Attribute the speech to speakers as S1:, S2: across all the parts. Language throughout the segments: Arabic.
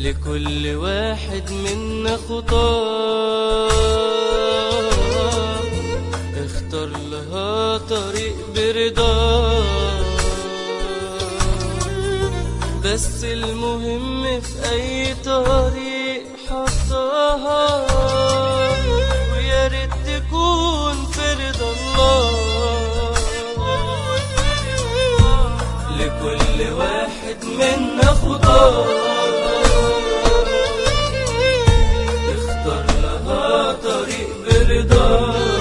S1: لكل واحد منا خطاه، اختار لها طريق برضاه. بس المهم في أي طريق حطها، ويا ريت تكون في رضا الله. لكل واحد منا خطاه، اختار لها طريق برضاه.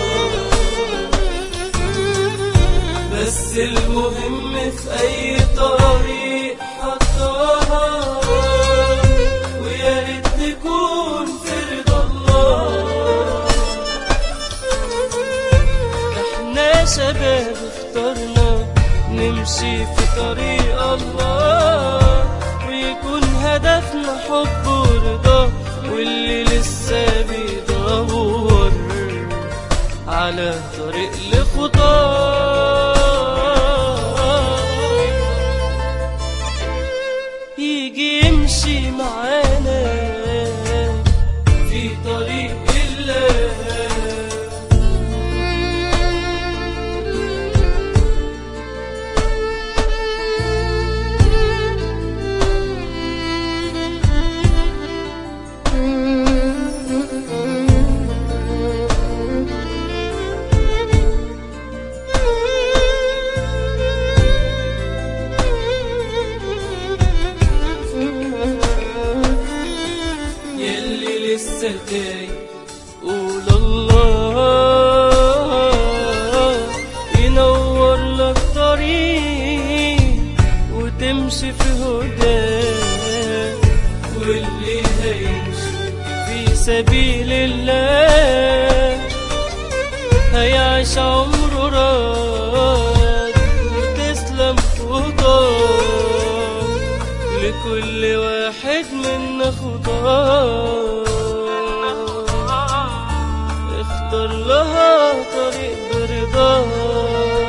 S1: بس المهم في أي طريق حطها، ويا ريت تكون في رضا الله. احنا شباب اخترنا نمشي في طريق الله، ويكون هدفنا حب ورضا. واللي لسه بيدور على طريق لخطاه، يجي يمشي معانا في طريق الله. لسه جاي قول الله ينور لك طريق وتمشي في هداه. واللي هيمشي في سبيل الله هيعيش عمره راضي وتسلم خطاه. لكل واحد منا خطاه، اختار لها طريق برضاه.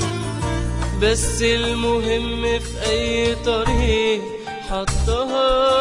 S1: بس المهم في أي طريق حطها،